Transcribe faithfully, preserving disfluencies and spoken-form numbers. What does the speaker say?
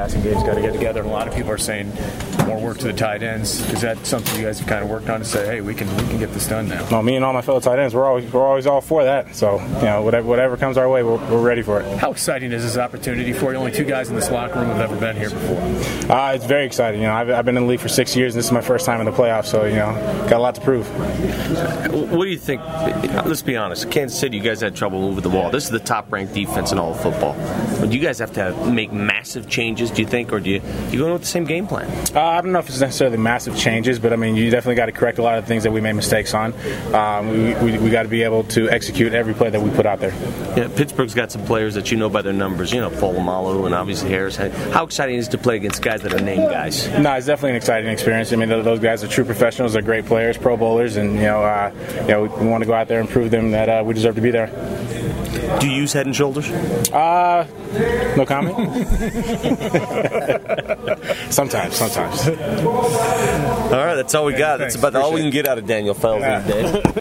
passing game's got to get together. And a lot of people are saying more work to the tight ends. Is that something you guys have kind of worked on to say, hey, we can we can get this done now? No, me and all my fellow tight ends, we're always we're always all for that. So you know, whatever whatever comes our way, we're, we're ready for it. How exciting is this opportunity for you? Only two guys in this locker room have ever been here before. Uh, it's very exciting. You know, I've, I've been in the league for six years, and this is my first time in the playoffs. So you know, got a lot to prove. What do you think? Let's be honest. Kansas City, you guys had trouble moving the ball. This is the top-ranked defense in all of football. Do you guys have to have, make massive changes? Do you think, or do you you go in with the same game plan? Uh, I don't know if it's necessarily massive changes, but I mean, you definitely got to correct a lot of the things that we made mistakes on. Um, we we, we got to be able to execute every play that we put out there. Yeah, Pittsburgh's got some players that you know by their numbers. You know, Polamalu and obviously Harris. How exciting is it to play against guys that are name guys? No, it's definitely an exciting experience. I mean, those guys are true professionals. They're great players, Pro Bowlers, and you know, uh, you know, we want to go out there and prove them that uh, we deserve to be there. Do you use Head and Shoulders? Uh, no comment. sometimes, sometimes. All right, that's all we got. That's about all we can get out of Daniel Fowles these days.